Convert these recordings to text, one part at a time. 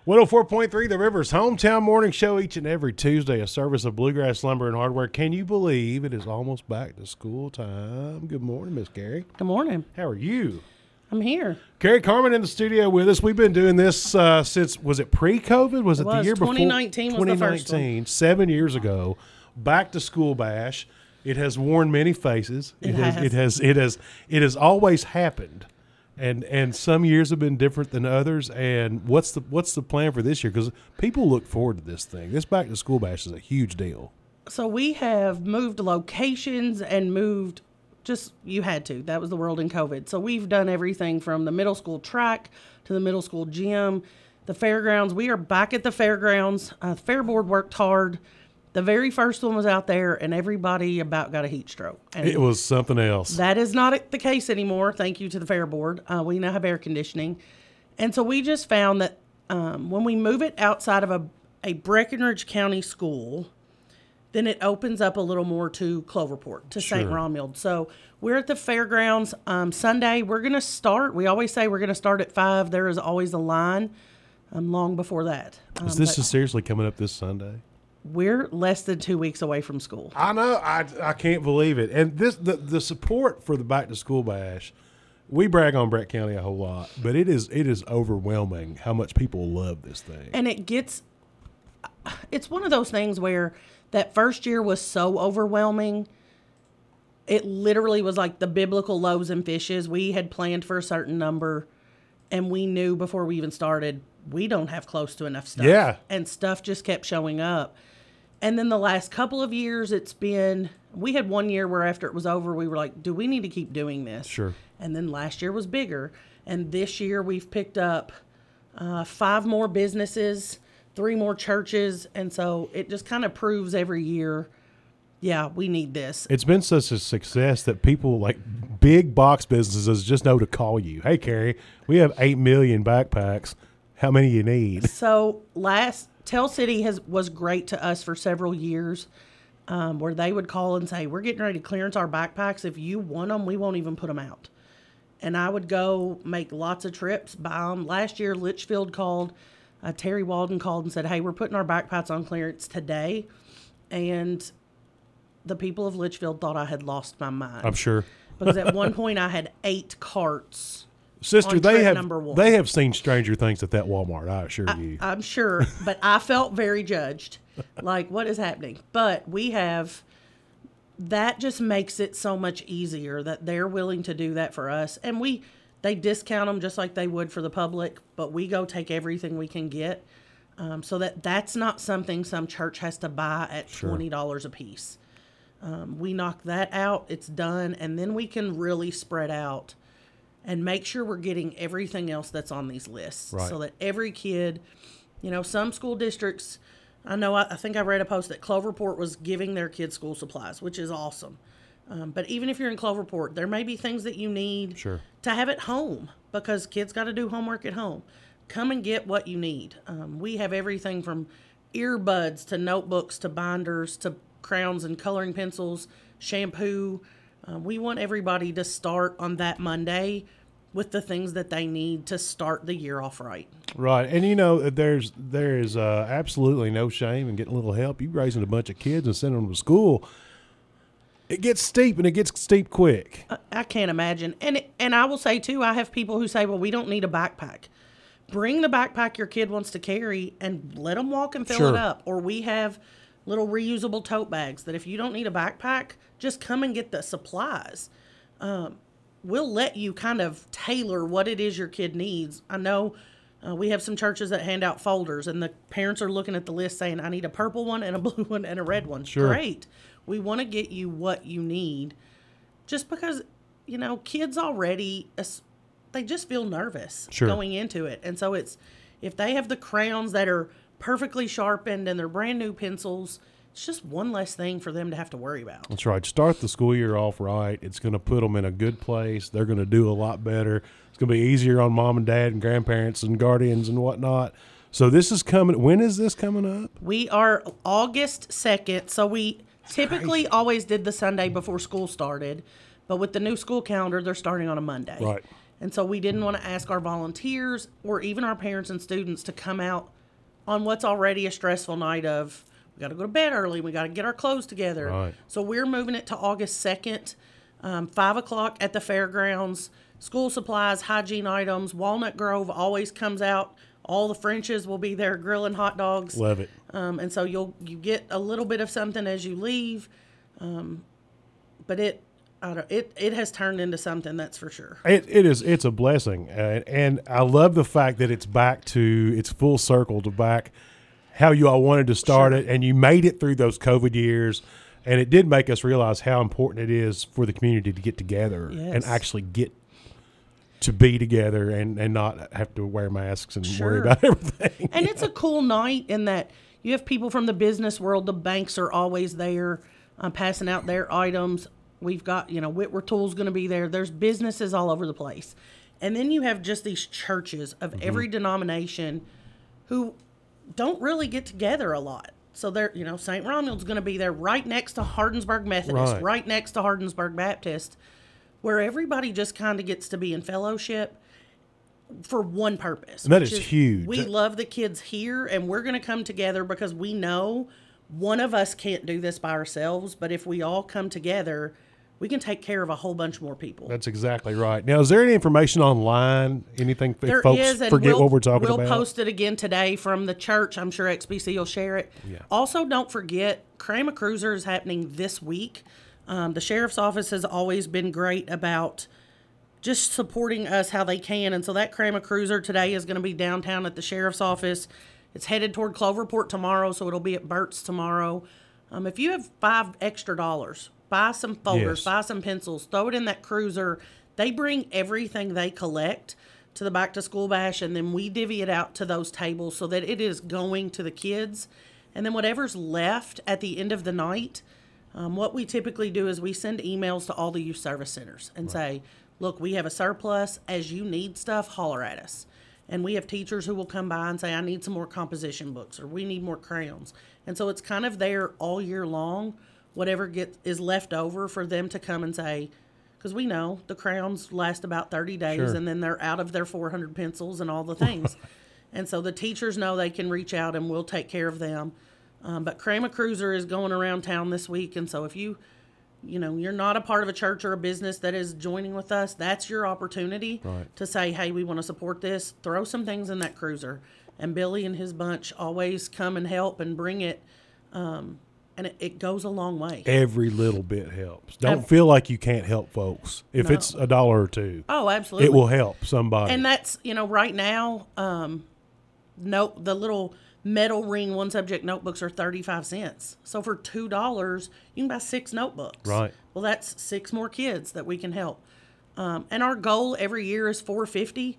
104.3 The River's hometown morning show each and every Tuesday, a service of Bluegrass Lumber and Hardware. Can you believe it is almost back to school time? Good morning, Miss Carrie. Good morning. How are you? I'm here. Carrie Carmen in the studio with us. We've been doing this since, was it pre-COVID? Was it the year before? 2019 was the first one. 7 years ago. Back to school bash. It has worn many faces. It has always happened. And some years have been different than others. And what's the plan for this year? Because people look forward to this thing. This back to school bash is a huge deal. So we have moved locations and moved. You had to. That was the world in COVID. So we've done everything from the middle school track to the middle school gym, the fairgrounds. We are back at the fairgrounds. The fair board worked hard. The very first one was out there, and everybody about got a heat stroke. And it was something else. That is not the case anymore, thank you to the fair board. We now have air conditioning. And so we just found that when we move it outside of a Breckinridge County school, then it opens up a little more to Cloverport, to St. Romuald. So we're at the fairgrounds Sunday. We're going to start. We always say we're going to start at 5. There is always a line long before that. Is this seriously coming up this Sunday? We're less than 2 weeks away from school. I know. I can't believe it. And the support for the Back to School Bash, we brag on Brett County a whole lot, but it is overwhelming how much people love this thing. And it's one of those things where that first year was so overwhelming. It literally was like the biblical loaves and fishes. We had planned for a certain number, and we knew before we even started, we don't have close to enough stuff. Yeah. And stuff just kept showing up. And then the last couple of years, we had 1 year where after it was over, we were like, do we need to keep doing this? Sure. And then last year was bigger. And this year we've picked up 5 more businesses, 3 more churches. And so it just kind of proves every year, yeah, we need this. It's been such a success that people like big box businesses just know to call you. Hey, Carrie, we have 8 million backpacks. How many you need? So Tell City was great to us for several years, where they would call and say, we're getting ready to clearance our backpacks. If you want them, we won't even put them out. And I would go make lots of trips, buy them. Last year, Litchfield called, Terry Walden called and said, hey, we're putting our backpacks on clearance today. And the people of Litchfield thought I had lost my mind. I'm sure. Because at one point I had 8 carts. Sister, they have seen stranger things at that Walmart, I assure you. I'm sure, but I felt very judged. Like, what is happening? But that just makes it so much easier that they're willing to do that for us. And they discount them just like they would for the public, but we go take everything we can get, so that's not something some church has to buy at $20 a piece. We knock that out, it's done, and then we can really spread out and make sure we're getting everything else that's on these lists. Right. So that every kid, some school districts, I think I read a post that Cloverport was giving their kids school supplies, which is awesome. But even if you're in Cloverport, there may be things that you need to have at home, because kids got to do homework at home. Come and get what you need. We have everything from earbuds to notebooks to binders to crayons and coloring pencils, shampoo. We want everybody to start on that Monday with the things that they need to start the year off right. Right. And, there is absolutely no shame in getting a little help. You raising a bunch of kids and sending them to school, it gets steep, and it gets steep quick. I can't imagine. And I will say, too, I have people who say, well, we don't need a backpack. Bring the backpack your kid wants to carry and let them walk and fill it up. Or we have little reusable tote bags that if you don't need a backpack, just come and get the supplies. We'll let you kind of tailor what it is your kid needs. I know we have some churches that hand out folders, and the parents are looking at the list saying, I need a purple one and a blue one and a red one. Sure. Great. We want to get you what you need, just because, kids already, they just feel nervous going into it. And so if they have the crayons that are perfectly sharpened and they're brand new pencils, it's just one less thing for them to have to worry about. That's right. Start the school year off right. It's going to put them in a good place. They're going to do a lot better. It's going to be easier on mom and dad and grandparents and guardians and whatnot. So this is coming. When is this coming up? We are August 2nd. So we typically always did the Sunday before school started. But with the new school calendar, they're starting on a Monday. Right. And so we didn't want to ask our volunteers or even our parents and students to come out on what's already a stressful night of, we got to go to bed early, we got to get our clothes together. Right. So we're moving it to August 2nd, 5 o'clock at the fairgrounds. School supplies, hygiene items. Walnut Grove always comes out. All the Frenches will be there grilling hot dogs. Love it. And so you get a little bit of something as you leave. But it has turned into something, that's for sure. It's a blessing. And I love the fact that it's full circle to back how you all wanted to start it, and you made it through those COVID years. And it did make us realize how important it is for the community to get together and actually get to be together and not have to wear masks and worry about everything. And it's a cool night in that you have people from the business world. The banks are always there passing out their items. We've got, Whitworth Tool's going to be there. There's businesses all over the place. And then you have just these churches of every denomination who don't really get together a lot. So they're, St. Ronald's going to be there right next to Hardinsburg Methodist, right next to Hardinsburg Baptist, where everybody just kind of gets to be in fellowship for one purpose. And that is huge. We love the kids here, and we're going to come together because we know one of us can't do this by ourselves, but if we all come together, we can take care of a whole bunch more people. That's exactly right. Now, is there any information online? Anything there folks is, and forget what we're talking about? We'll post it again today from the church. I'm sure XBC will share it. Yeah. Also, don't forget, Crema Cruiser is happening this week. The sheriff's office has always been great about just supporting us how they can. And so that Crema Cruiser today is going to be downtown at the sheriff's office. It's headed toward Cloverport tomorrow, so it'll be at Burt's tomorrow. If you have $5 extra, buy some folders, buy some pencils, throw it in that cruiser. They bring everything they collect to the Back to School Bash, and then we divvy it out to those tables so that it is going to the kids. And then whatever's left at the end of the night, what we typically do is we send emails to all the youth service centers and say, look, we have a surplus. As you need stuff, holler at us. And we have teachers who will come by and say, I need some more composition books, or we need more crayons. And so it's kind of there all year long, whatever is left over for them to come and say, because we know the crayons last about 30 days and then they're out of their 400 pencils and all the things. And so the teachers know they can reach out and we'll take care of them. But Crema Cruiser is going around town this week. And so if you're not a part of a church or a business that is joining with us, that's your opportunity to say, hey, we want to support this. Throw some things in that cruiser. And Billy and his bunch always come and help and bring it. And it goes a long way. Every little bit helps. Don't feel like you can't help folks. If it's $1 or $2. Oh, absolutely. It will help somebody. And that's, right now, the little metal ring one subject notebooks are 35 cents. So for $2, you can buy 6 notebooks. Right. Well, that's 6 more kids that we can help. And our goal every year is $450.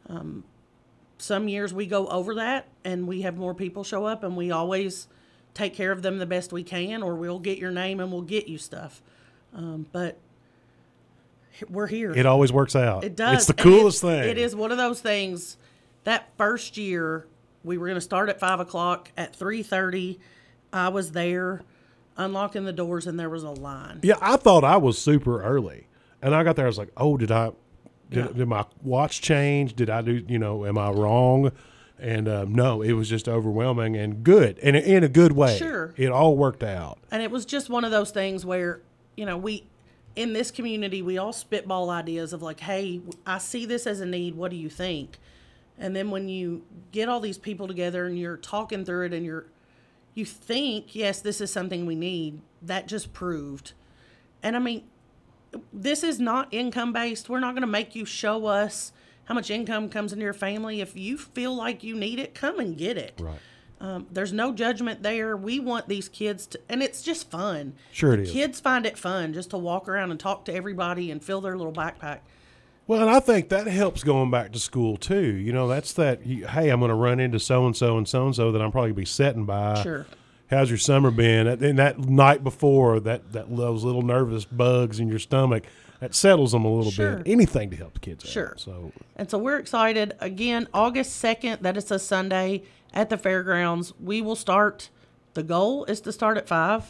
Some years we go over that and we have more people show up, and we always take care of them the best we can, or we'll get your name and we'll get you stuff. But we're here. It always works out. It does. It's the coolest thing. It is one of those things. That first year, we were going to start at 5 o'clock. At 3:30, I was there unlocking the doors, and there was a line. Yeah, I thought I was super early. And I got there, I was like, oh, did my watch change? Did I do, am I wrong? And no, it was just overwhelming and good, and in a good way. Sure. It all worked out. And it was just one of those things where, we, in this community, we all spitball ideas of like, hey, I see this as a need. What do you think? And then when you get all these people together and you're talking through it and you think, yes, this is something we need, that just proved. And I mean, this is not income based. We're not going to make you show us how much income comes into your family. If you feel like you need it, come and get it. Right. There's no judgment there. We want these kids to, and it's just fun. Sure it is. Kids find it fun just to walk around and talk to everybody and fill their little backpack. Well, and I think that helps going back to school too. That's that, hey, I'm going to run into so-and-so and so-and-so that I'm probably going to be sitting by. Sure. How's your summer been? And that night before, those little nervous bugs in your stomach, that settles them a little bit. Anything to help the kids out. And so we're excited. Again, August 2nd, that is a Sunday at the fairgrounds. We will start, the goal is to start at 5.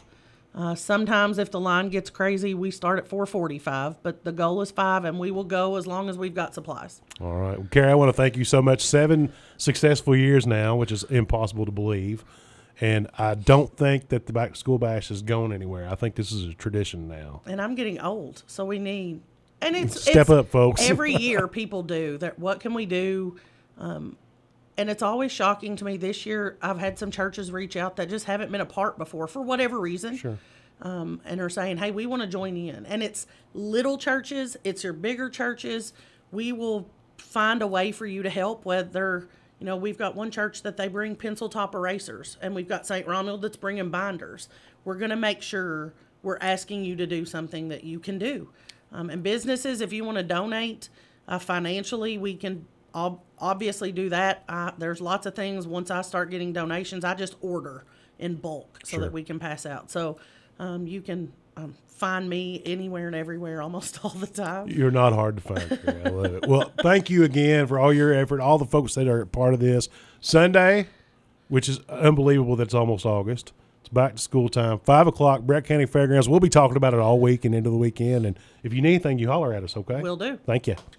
Sometimes if the line gets crazy, we start at 4:45, but the goal is 5, and we will go as long as we've got supplies. All right. Well, Carrie, I want to thank you so much. 7 successful years now, which is impossible to believe. And I don't think that the Back to School Bash is going anywhere. I think this is a tradition now. And I'm getting old, so we need – and it's – Step up, folks. Every year people do that. What can we do? And it's always shocking to me. This year, I've had some churches reach out that just haven't been a part before for whatever reason. Sure. And are saying, hey, we want to join in. And it's little churches. It's your bigger churches. We will find a way for you to help, whether, we've got one church that they bring pencil top erasers, and we've got St. Ronald that's bringing binders. We're going to make sure we're asking you to do something that you can do. And businesses, if you want to donate financially, we can obviously do that. There's lots of things. Once I start getting donations, I just order in bulk so that we can pass out. So you can find me anywhere and everywhere almost all the time. You're not hard to find. Carrie. I love it. Well, thank you again for all your effort, all the folks that are part of this. Sunday, which is unbelievable that it's almost August. It's back to school time, 5 o'clock, Brett County Fairgrounds. We'll be talking about it all week and into the weekend. And if you need anything, you holler at us, okay? Will do. Thank you.